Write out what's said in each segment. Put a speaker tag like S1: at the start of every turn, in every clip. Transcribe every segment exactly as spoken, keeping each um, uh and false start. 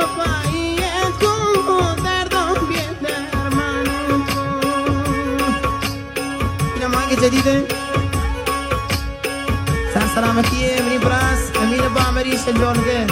S1: رفاعیت کن دردم بیتر منو کن. اینم آهنگ جدیده سر سلامتی امری براس امیر بامری شجالده.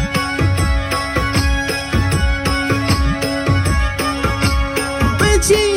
S1: She